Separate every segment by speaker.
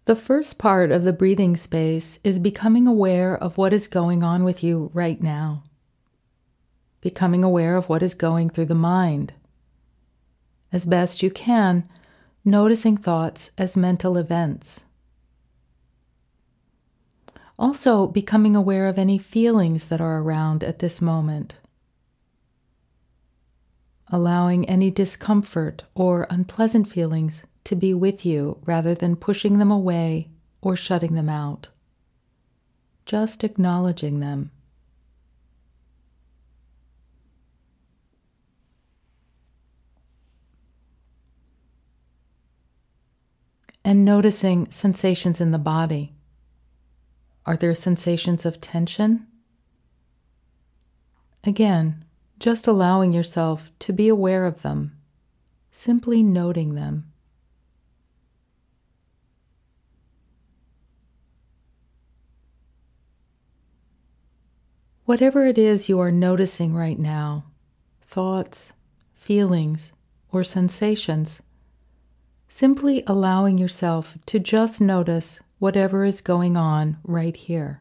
Speaker 1: The first part of the breathing space is becoming aware of what is going on with you right now. Becoming aware of what is going through the mind. As best you can, noticing thoughts as mental events. Also, becoming aware of any feelings that are around at this moment. Allowing any discomfort or unpleasant feelings to be with you rather than pushing them away or shutting them out. Just acknowledging them. And noticing sensations in the body. Are there sensations of tension? Again, just allowing yourself to be aware of them, simply noting them. Whatever it is you are noticing right now, thoughts, feelings, or sensations, simply allowing yourself to just notice whatever is going on right here.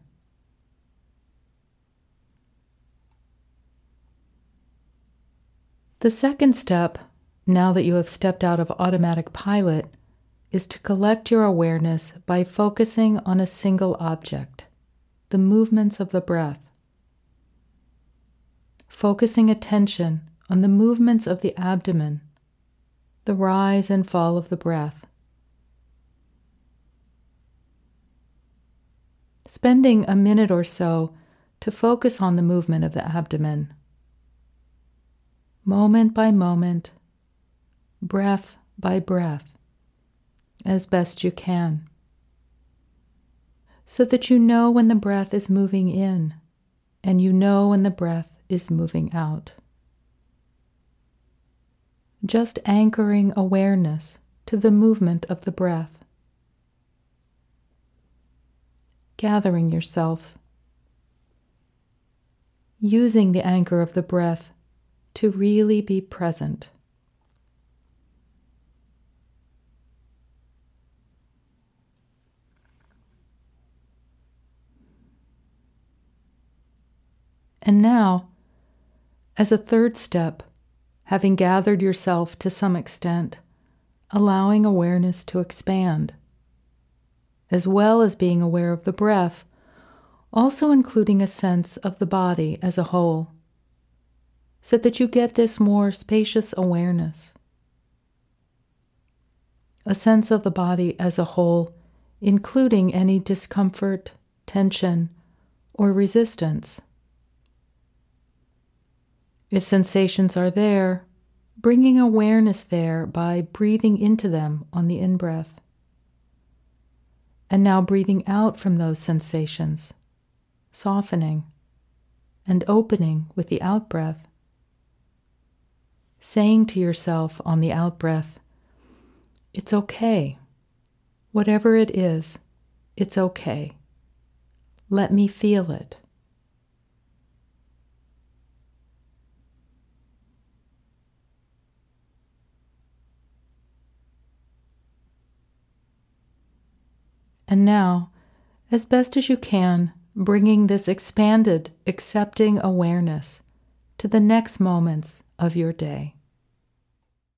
Speaker 1: The second step, now that you have stepped out of automatic pilot, is to collect your awareness by focusing on a single object, the movements of the breath. Focusing attention on the movements of the abdomen, the rise and fall of the breath. Spending a minute or so to focus on the movement of the abdomen. Moment by moment, breath by breath, as best you can, so that you know when the breath is moving in and you know when the breath is moving out. Just anchoring awareness to the movement of the breath. Gathering yourself. Using the anchor of the breath to really be present. And now, as a third step, having gathered yourself to some extent, allowing awareness to expand, as well as being aware of the breath, also including a sense of the body as a whole, so that you get this more spacious awareness. A sense of the body as a whole, including any discomfort, tension, or resistance. If sensations are there, bringing awareness there by breathing into them on the in-breath. And now breathing out from those sensations, softening and opening with the out-breath. Saying to yourself on the out-breath, it's okay. Whatever it is, it's okay. Let me feel it. And now, as best as you can, bringing this expanded, accepting awareness to the next moments of your day.